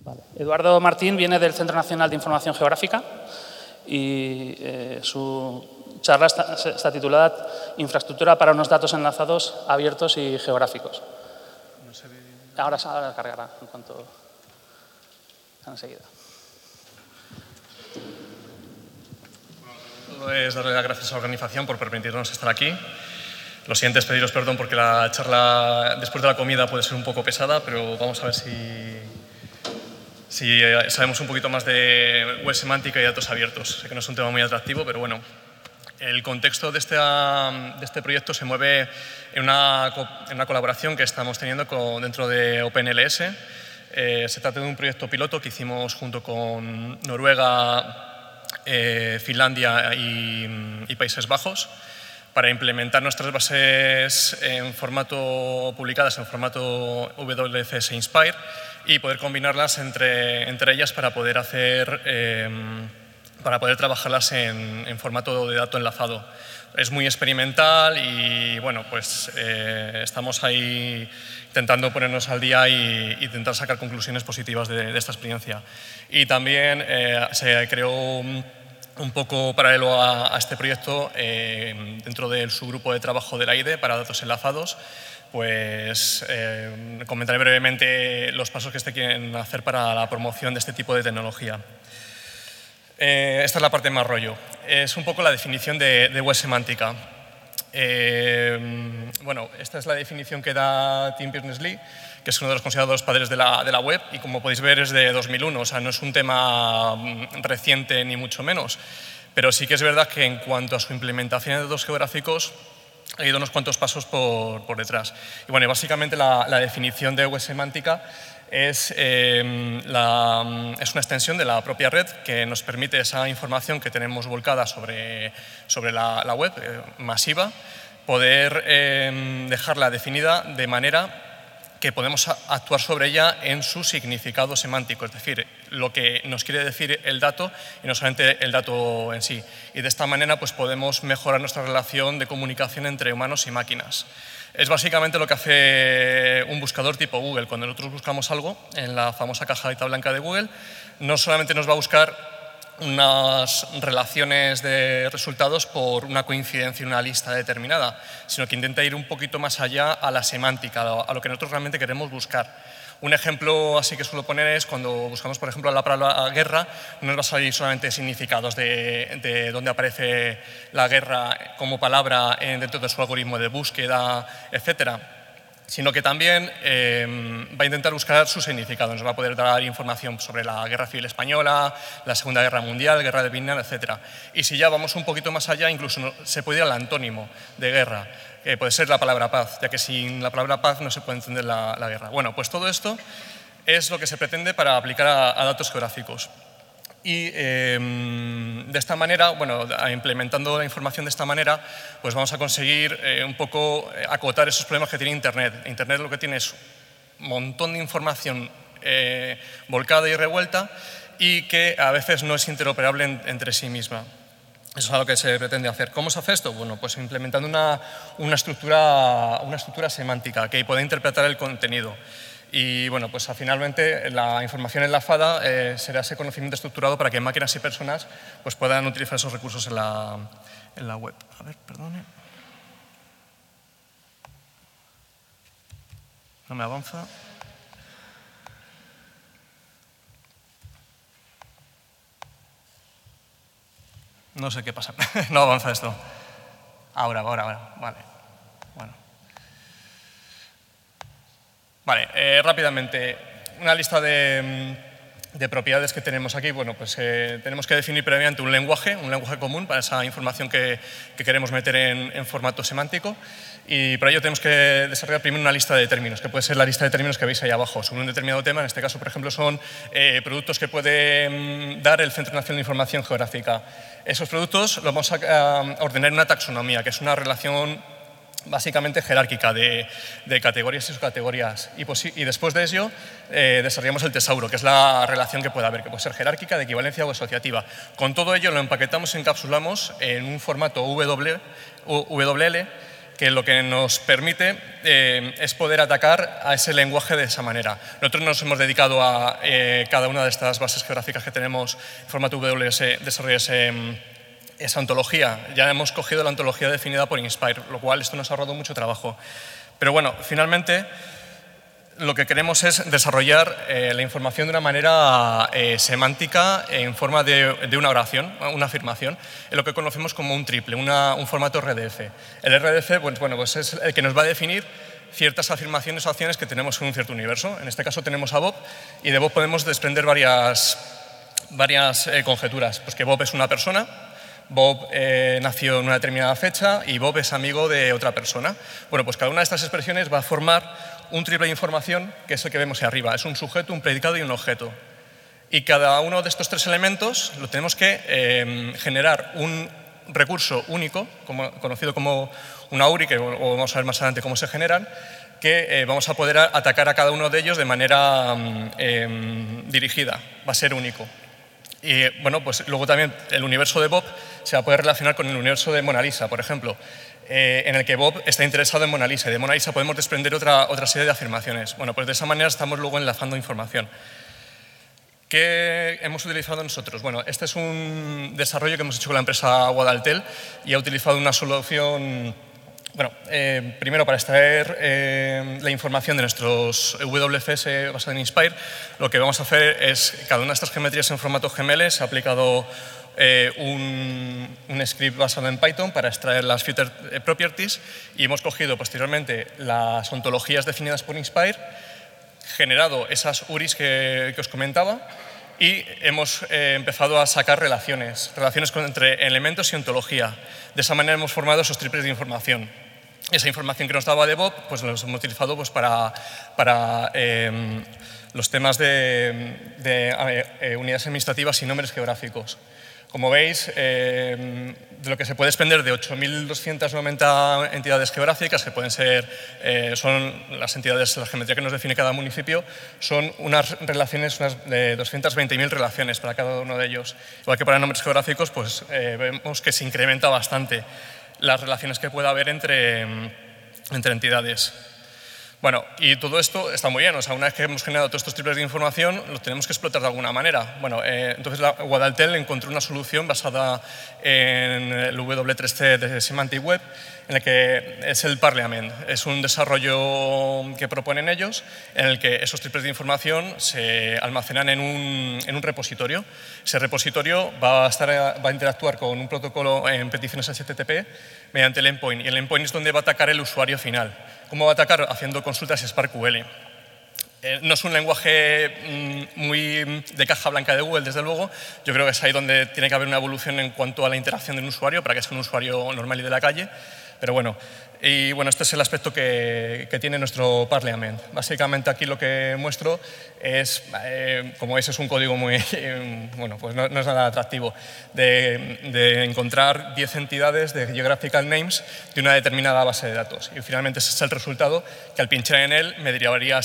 Vale. Eduardo Martín viene del Centro Nacional de Información Geográfica y su charla está titulada Infraestructura para unos datos enlazados, abiertos y geográficos. Ahora cargará en cuanto... enseguida. Es darle las gracias a la organización por permitirnos estar aquí. Lo siguiente es pediros perdón porque la charla después de la comida puede ser un poco pesada, pero vamos a ver si sabemos un poquito más de web semántica y datos abiertos. Sé que no es un tema muy atractivo, pero bueno. El contexto de este proyecto se mueve en una colaboración que estamos teniendo dentro de OpenLS. Se trata de un proyecto piloto que hicimos junto con Noruega, Finlandia y Países Bajos para implementar nuestras bases en formato publicadas en formato WCS Inspire y poder combinarlas entre ellas para poder trabajarlas en formato de dato enlazado. Es muy experimental y bueno, pues estamos ahí intentando ponernos al día y intentar sacar conclusiones positivas de esta experiencia. Y también se creó un poco paralelo a este proyecto dentro del subgrupo de trabajo de la IDE para datos enlazados. Pues comentaré brevemente los pasos que se quieren hacer para la promoción de este tipo de tecnología. Esta es la parte más rollo. Es un poco la definición de web semántica. Bueno, esta es la definición que da Tim Berners-Lee, que es uno de los considerados padres de la web, y como podéis ver es de 2001, o sea, no es un tema reciente ni mucho menos, pero sí que es verdad que en cuanto a su implementación de datos geográficos ha ido unos cuantos pasos por detrás. Y bueno, básicamente la definición de web semántica es una extensión de la propia red que nos permite esa información que tenemos volcada sobre la web masiva, poder dejarla definida de manera que podemos actuar sobre ella en su significado semántico, es decir, lo que nos quiere decir el dato y no solamente el dato en sí. Y de esta manera pues, podemos mejorar nuestra relación de comunicación entre humanos y máquinas. Es básicamente lo que hace un buscador tipo Google. Cuando nosotros buscamos algo en la famosa cajita blanca de Google, no solamente nos va a buscar unas relaciones de resultados por una coincidencia en una lista determinada, sino que intenta ir un poquito más allá a la semántica, a lo que nosotros realmente queremos buscar. Un ejemplo así que suelo poner es cuando buscamos, por ejemplo, la palabra guerra, no nos va a salir solamente significados de dónde aparece la guerra como palabra dentro de su algoritmo de búsqueda, etcétera, sino que también va a intentar buscar su significado. Nos va a poder dar información sobre la Guerra Civil Española, la Segunda Guerra Mundial, Guerra de Vietnam, etc. Y si ya vamos un poquito más allá, incluso se puede ir al antónimo de guerra, que puede ser la palabra paz, ya que sin la palabra paz no se puede entender la guerra. Bueno, pues todo esto es lo que se pretende para aplicar a datos geográficos. Y de esta manera, bueno, implementando la información de esta manera, pues vamos a conseguir un poco acotar esos problemas que tiene Internet. Internet lo que tiene es un montón de información volcada y revuelta y que a veces no es interoperable entre sí misma. Eso es lo que se pretende hacer. ¿Cómo se hace esto? Bueno, pues implementando una estructura semántica que pueda interpretar el contenido. Y bueno, pues finalmente la información enlazada será ese conocimiento estructurado para que máquinas y personas pues, puedan utilizar esos recursos en la web. A ver, perdone. No me avanza. No sé qué pasa. No avanza esto. Ahora. Vale. Bueno. Vale, rápidamente, una lista de propiedades que tenemos aquí. Bueno, pues tenemos que definir previamente un lenguaje común para esa información que queremos meter en formato semántico. Y para ello tenemos que desarrollar primero una lista de términos, que puede ser la lista de términos que veis ahí abajo, sobre un determinado tema. En este caso, por ejemplo, son productos que puede dar el Centro Nacional de Información Geográfica. Esos productos los vamos a ordenar en una taxonomía, que es una relación básicamente jerárquica de categorías y subcategorías. Y después de ello desarrollamos el tesauro, que es la relación que puede haber, que puede ser jerárquica, de equivalencia o asociativa. Con todo ello lo empaquetamos y encapsulamos en un formato WL, que lo que nos permite es poder atacar a ese lenguaje de esa manera. Nosotros nos hemos dedicado a cada una de estas bases geográficas que tenemos en formato WS, desarrollar esa ontología. Ya hemos cogido la ontología definida por Inspire, lo cual esto nos ha ahorrado mucho trabajo. Pero bueno, finalmente lo que queremos es desarrollar la información de una manera semántica en forma de una oración, una afirmación, en lo que conocemos como un triple, un formato RDF. El RDF pues es el que nos va a definir ciertas afirmaciones o acciones que tenemos en un cierto universo. En este caso tenemos a Bob y de Bob podemos desprender varias conjeturas. Pues que Bob es una persona, Bob nació en una determinada fecha y Bob es amigo de otra persona. Bueno, pues cada una de estas expresiones va a formar un triple de información, que es el que vemos ahí arriba. Es un sujeto, un predicado y un objeto. Y cada uno de estos tres elementos lo tenemos que generar un recurso único, conocido como una URI, que vamos a ver más adelante cómo se generan, que vamos a poder atacar a cada uno de ellos de manera dirigida. Va a ser único. Y bueno, pues luego también el universo de Bob se va a poder relacionar con el universo de Mona Lisa, por ejemplo, en el que Bob está interesado en Mona Lisa. Y de Mona Lisa podemos desprender otra serie de afirmaciones. Bueno, pues de esa manera estamos luego enlazando información. ¿Qué hemos utilizado nosotros? Bueno, este es un desarrollo que hemos hecho con la empresa Guadaltel y ha utilizado una solución. Bueno, primero para extraer la información de nuestros WFS basado en Inspire, lo que vamos a hacer es cada una de estas geometrías en formato GML se ha aplicado un script basado en Python para extraer las future properties y hemos cogido posteriormente las ontologías definidas por Inspire, generado esas URIs que os comentaba y hemos empezado a sacar relaciones entre elementos y ontología. De esa manera hemos formado esos triples de información. Esa información que nos daba de Bob, pues los hemos utilizado pues, para los temas de unidades administrativas y nombres geográficos. Como veis, de lo que se puede desprender de 8.290 entidades geográficas, que pueden ser, son las entidades, la geometría que nos define cada municipio, son unas relaciones, de 220.000 relaciones para cada uno de ellos. Igual que para nombres geográficos, pues vemos que se incrementa bastante las relaciones que pueda haber entre entidades. Bueno, y todo esto está muy bien, o sea, una vez que hemos generado todos estos triples de información, los tenemos que explotar de alguna manera. Bueno, entonces Guadaltel encontró una solución basada en el W3C de Semantic Web, en el que es el Parliament. Es un desarrollo que proponen ellos, en el que esos triples de información se almacenan en un repositorio. Ese repositorio va a interactuar con un protocolo en peticiones HTTP mediante el endpoint, y el endpoint es donde va a atacar el usuario final. ¿Cómo va a atacar? Haciendo consultas SparkQL. No es un lenguaje muy de caja blanca de Google, desde luego. Yo creo que es ahí donde tiene que haber una evolución en cuanto a la interacción de un usuario para que sea un usuario normal y de la calle. Pero bueno, este es el aspecto que tiene nuestro Parliament. Básicamente aquí lo que muestro es, como veis, es un código muy, bueno, pues no es nada atractivo, de encontrar 10 entidades de geographical names de una determinada base de datos. Y finalmente ese es el resultado que al pinchar en él me derivaría a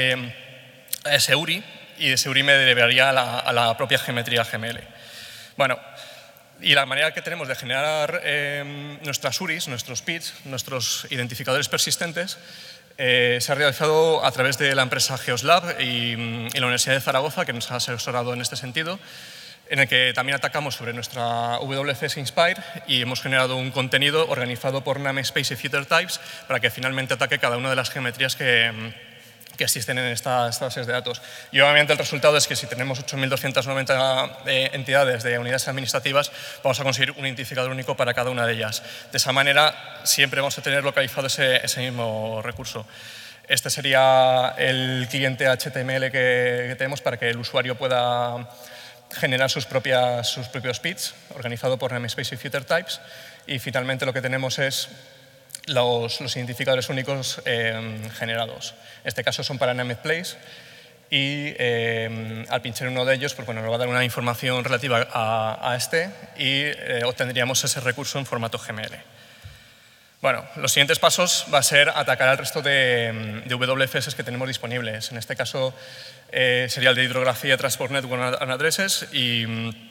ese URI y ese URI me derivaría a la propia geometría GML. Bueno, y la manera que tenemos de generar nuestras URIs, nuestros PIDs, nuestros identificadores persistentes, se ha realizado a través de la empresa Geoslab y la Universidad de Zaragoza, que nos ha asesorado en este sentido, en el que también atacamos sobre nuestra WFS Inspire y hemos generado un contenido organizado por namespace y future types para que finalmente ataque cada una de las geometrías que existen en estas bases de datos. Y obviamente el resultado es que si tenemos 8.290 entidades de unidades administrativas, vamos a conseguir un identificador único para cada una de ellas. De esa manera siempre vamos a tener localizado ese mismo recurso. Este sería el cliente HTML que tenemos para que el usuario pueda generar sus propios PIDs, organizado por namespace y future types. Y finalmente lo que tenemos es los identificadores únicos generados. En este caso son para NamePlace y al pinchar uno de ellos pues, bueno, nos va a dar una información relativa a este y obtendríamos ese recurso en formato GML. Bueno, los siguientes pasos va a ser atacar al resto de WFS que tenemos disponibles. En este caso sería el de hidrografía, Transport Network and Addresses y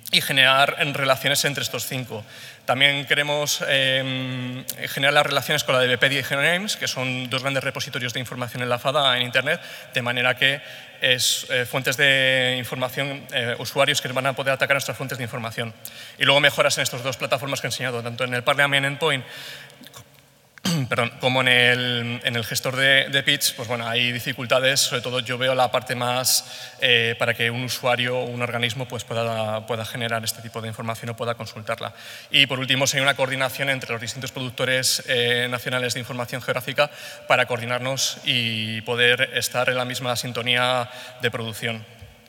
y generar relaciones entre estos 5. También queremos generar las relaciones con la DBpedia y GeoNames, que son 2 grandes repositorios de información enlazada en Internet, de manera que es fuentes de información, usuarios que van a poder atacar nuestras fuentes de información. Y luego mejoras en estas 2 plataformas que he enseñado, tanto en el Parliament Endpoint como en el gestor de pitch. Pues bueno, hay dificultades, sobre todo yo veo la parte más para que un usuario o un organismo pues pueda generar este tipo de información o pueda consultarla. Y por último, sería una coordinación entre los distintos productores nacionales de información geográfica para coordinarnos y poder estar en la misma sintonía de producción.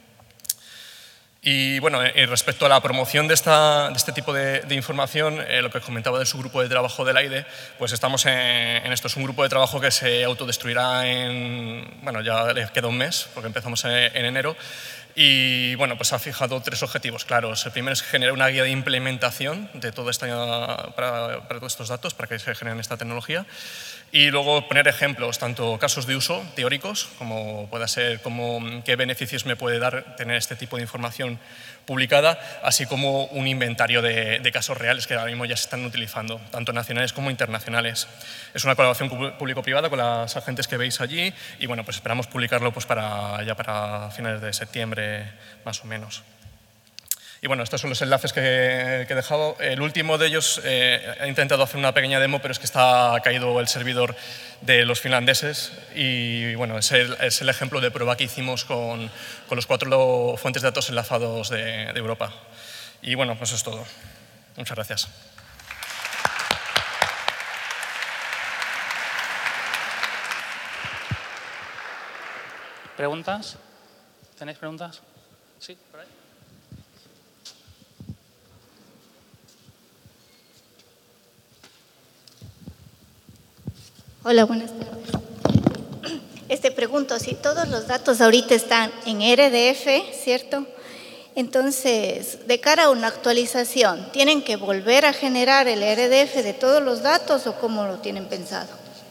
Y bueno, respecto a la promoción de este tipo de información, lo que os comentaba del subgrupo de trabajo del AIDE, pues estamos en esto. Es un grupo de trabajo que se autodestruirá bueno, ya le queda un mes, porque empezamos en enero. Y bueno, pues ha fijado 3 objetivos claros. El primero es generar una guía de implementación de todo para todos estos datos, para que se generen esta tecnología. Y luego poner ejemplos, tanto casos de uso teóricos, como pueda ser qué beneficios me puede dar tener este tipo de información publicada, así como un inventario de casos reales que ahora mismo ya se están utilizando, tanto nacionales como internacionales. Es una colaboración público-privada con las agentes que veis allí y bueno, pues esperamos publicarlo pues ya para finales de septiembre, más o menos. Y bueno, estos son los enlaces que he dejado. El último de ellos, he intentado hacer una pequeña demo, pero es que ha caído el servidor de los finlandeses y bueno, es el ejemplo de prueba que hicimos con los 4 fuentes de datos enlazados de Europa. Y bueno, pues eso es todo. Muchas gracias. ¿Preguntas? ¿Tenéis preguntas? Sí, por ahí. Hola, buenas tardes. Pregunto, si todos los datos ahorita están en RDF, ¿cierto? Entonces, de cara a una actualización, ¿tienen que volver a generar el RDF de todos los datos o cómo lo tienen pensado?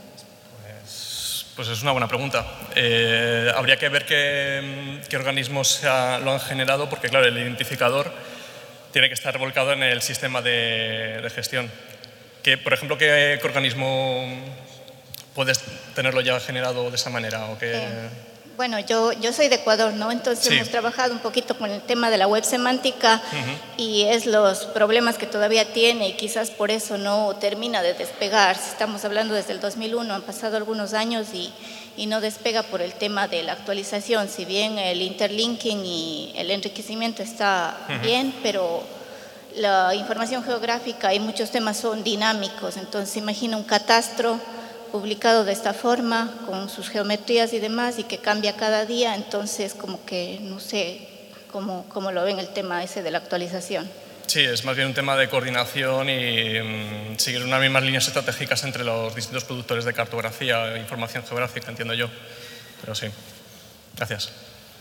Pues es una buena pregunta. Habría que ver qué organismos lo han generado, porque claro, el identificador tiene que estar volcado en el sistema de gestión. Por ejemplo, ¿qué organismo puedes tenerlo ya generado de esa manera? Bueno, yo soy de Ecuador, ¿no? Entonces sí, hemos trabajado un poquito con el tema de la web semántica y es los problemas que todavía tiene y quizás por eso no termina de despegar. Estamos hablando desde el 2001, han pasado algunos años y no despega por el tema de la actualización. Si bien el interlinking y el enriquecimiento está bien, pero la información geográfica y muchos temas son dinámicos. Entonces imagina un catastro publicado de esta forma, con sus geometrías y demás, y que cambia cada día, entonces como que no sé cómo lo ven el tema ese de la actualización. Sí, es más bien un tema de coordinación y seguir unas mismas líneas estratégicas entre los distintos productores de cartografía e información geográfica, entiendo yo. Pero sí, gracias.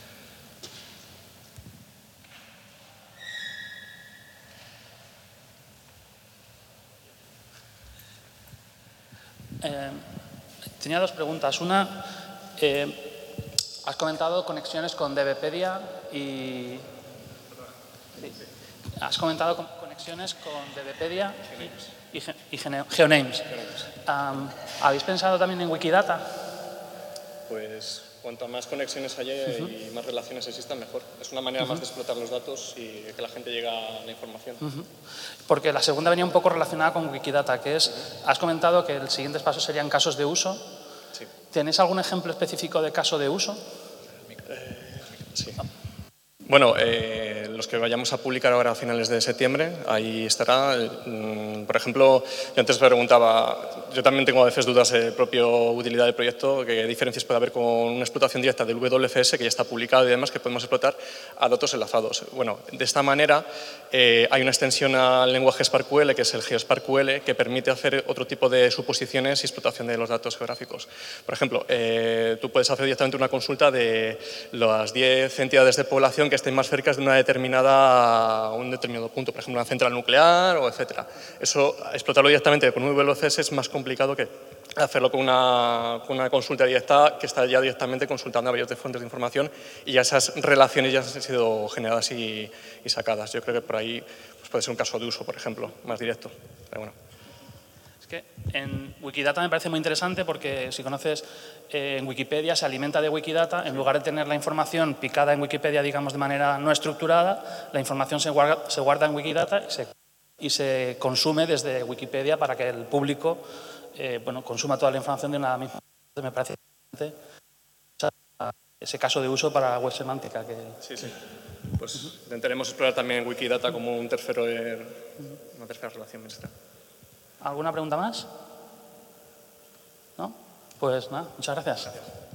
Tenía 2 preguntas. Una, has comentado conexiones con DBpedia y... Sí. Has comentado conexiones con DBpedia y GeoNames. ¿Habéis pensado también en Wikidata? Pues cuanto más conexiones haya y más relaciones existan, mejor. Es una manera más de explotar los datos y que la gente llegue a la información. Porque la segunda venía un poco relacionada con Wikidata, que es, has comentado que el siguiente paso serían casos de uso. Sí. ¿Tenéis algún ejemplo específico de caso de uso? Sí. Bueno, los que vayamos a publicar ahora a finales de septiembre, ahí estará. Por ejemplo, yo antes preguntaba, yo también tengo a veces dudas de propia utilidad del proyecto, qué diferencias puede haber con una explotación directa del WFS, que ya está publicado y demás, que podemos explotar a datos enlazados. Bueno, de esta manera hay una extensión al lenguaje SparkQL, que es el GeoSparkQL, que permite hacer otro tipo de suposiciones y explotación de los datos geográficos. Por ejemplo, tú puedes hacer directamente una consulta de las 10 entidades de población que estéis más cerca de un determinado punto, por ejemplo, una central nuclear o etcétera. Eso, explotarlo directamente con VLCS es más complicado que hacerlo con una consulta directa que está ya directamente consultando a varias fuentes de información y ya esas relaciones ya han sido generadas y sacadas. Yo creo que por ahí pues puede ser un caso de uso, por ejemplo, más directo. Pero bueno. Es que en Wikidata me parece muy interesante porque, si conoces, en Wikipedia se alimenta de Wikidata. En lugar de tener la información picada en Wikipedia, digamos, de manera no estructurada, la información se guarda en Wikidata y se consume desde Wikipedia para que el público consuma toda la información de una misma. Me parece interesante ese caso de uso para web semántica. Sí. Pues intentaremos explorar también Wikidata como una tercera relación nuestra. ¿Alguna pregunta más? ¿No? Pues nada, muchas gracias. Gracias.